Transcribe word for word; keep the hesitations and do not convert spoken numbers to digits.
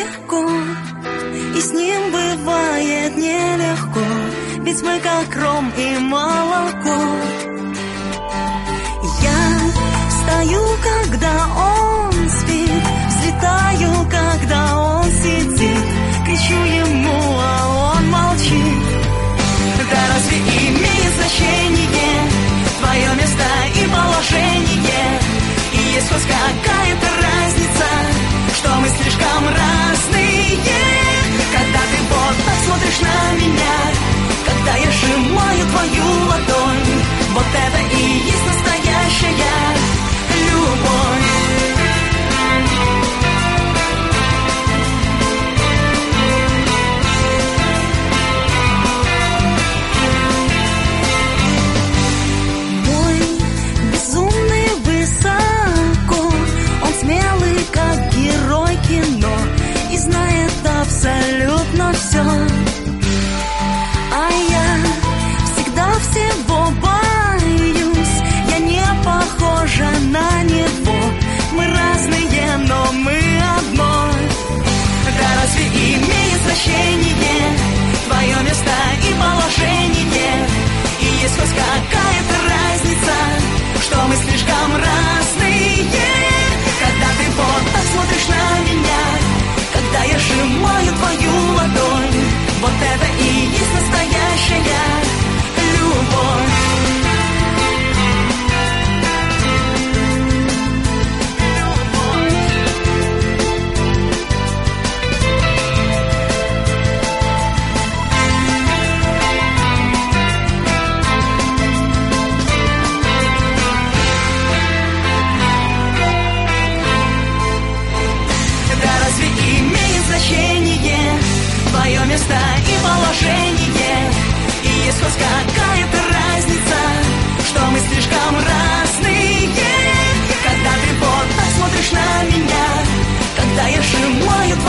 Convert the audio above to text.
далеко, и с ним бывает нелегко, ведь мы как ром и молоко. Я встаю, когда он спит, взлетаю, когда он сидит, кричу ему, а он молчит. Да разве имеет значение твое место и положение? И есть хоть какая-то разница, что мы слишком разные. Когда ты вот так смотришь на меня, когда я сжимаю твою ладонь, вот это и есть настоящая любовь. И знает абсолютно все. А я всегда всего боюсь. Я не похожа на него. Мы разные, но мы одно. Да разве имеет значение твое место и положение? И есть хоть какая-то разница, что мы слишком разные. Когда ты вот так смотришь на меня, когда я сжимаю твою ладонь, вот это и есть настоящая любовь. Твое место и положение, и есть хоть какая-то разница, что мы слишком разные. Когда ты вот так смотришь на меня, когда я сжимаю